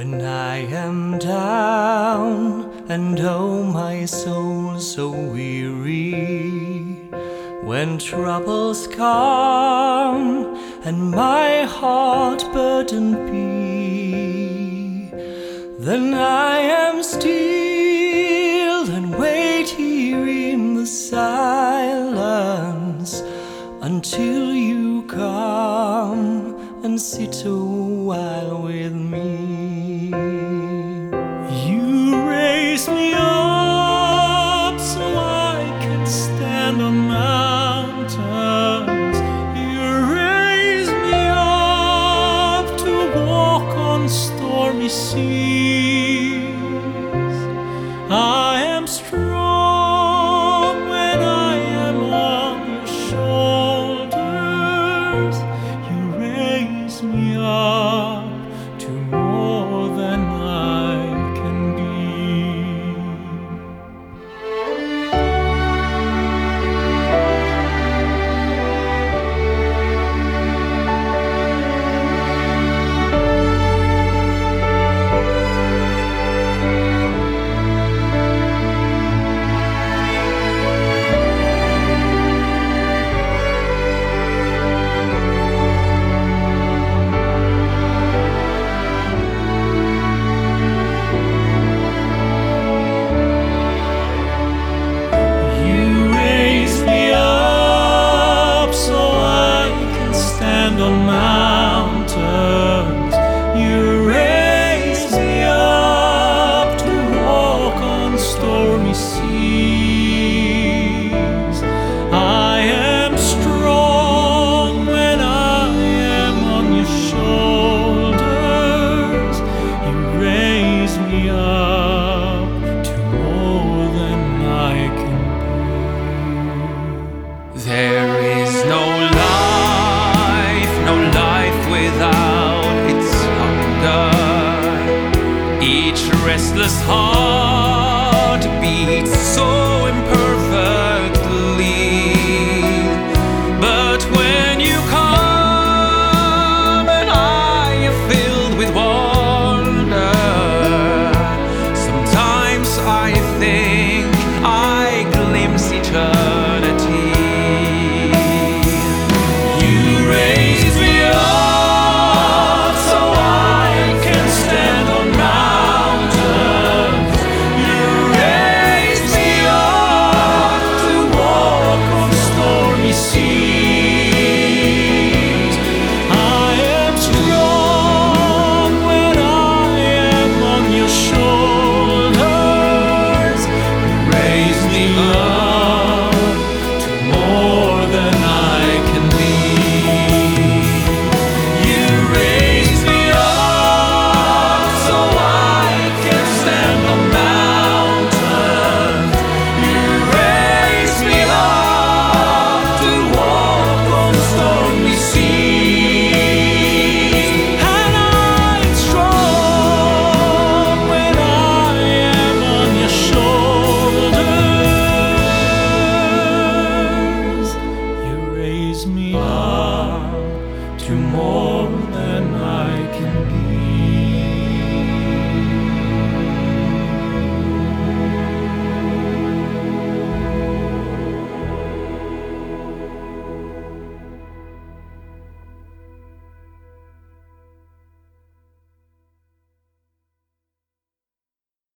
When I am down and oh my soul so weary, when troubles come and my heart burdened be, then I am still and wait here in the silence until you come and sit a while with me. You raise me up so I can stand on mountains. You raise me up to walk on stormy seas. I am strong when I am on your shoulders. You raise me up to more than I can be. On mountains, you raise me up to walk on stormy seas. I am strong when I am on your shoulders. You raise me up to more than I can be. There is no without its hunger, each restless heart